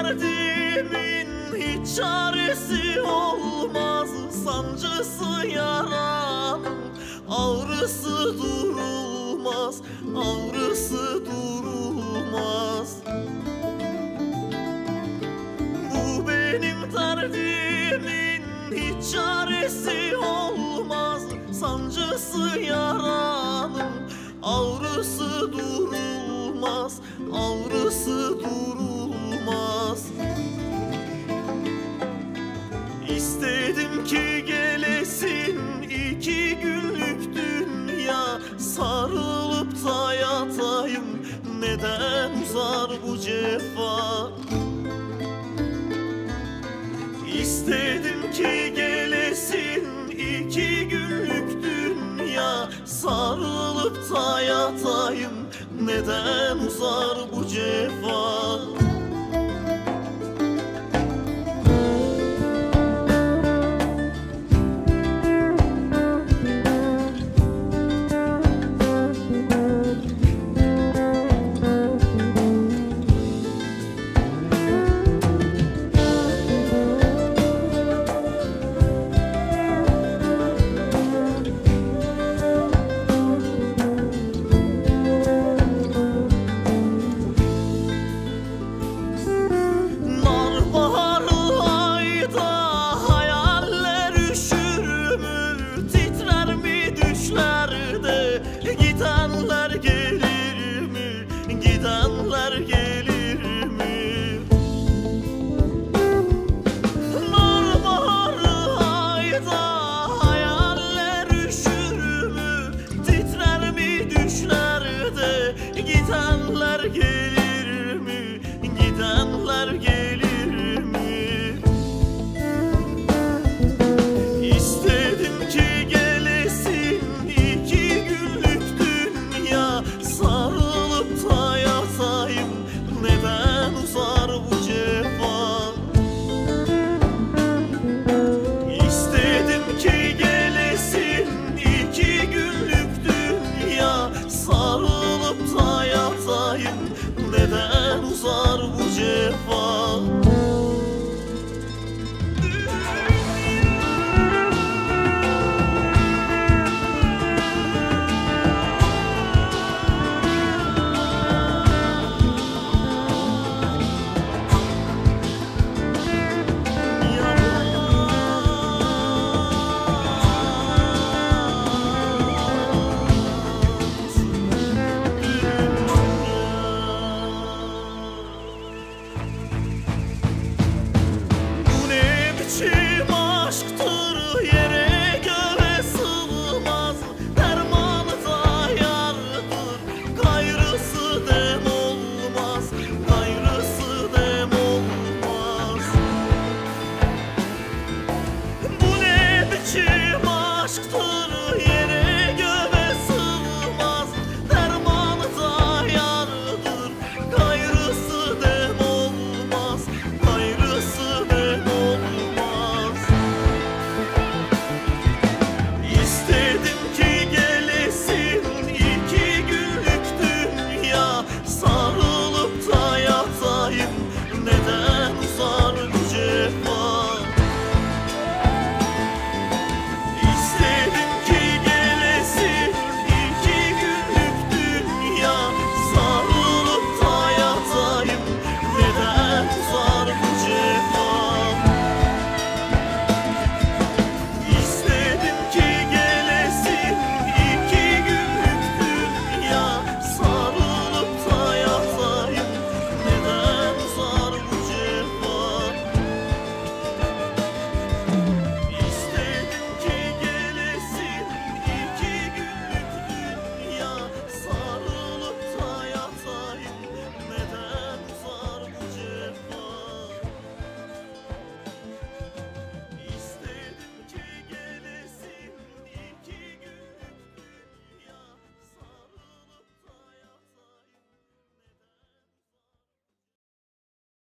derdimin hiç çaresi olmaz. Sancısı yaranın ağrısı durulmaz, ağrısı durulmaz. Bu benim derdimin hiç çaresi olmaz. Sancısı yaranın ağrısı durulmaz, ağrısı durulmaz. İstedim ki gelesin 2 günlük dünya, sarılıp da yatayım, neden uzar bu cefa? İstedim ki gelesin 2 günlük dünya, sarılıp da yatayım, neden uzar bu cefa? Gidenler gelir mi? Gidenler gelir mi? Nar baharı ayda hayaller üşür mü? Titrer mi düşlerde? Gidenler gelir mi? Gidenler gelir mi? İstedim ki gelesin 2 günlük dünya, sarılıp da yatayım, neden uzar bu cefa? İstedim ki gelesin 2 günlük dünya, sarılıp da yatayım, neden uzar bu cefa?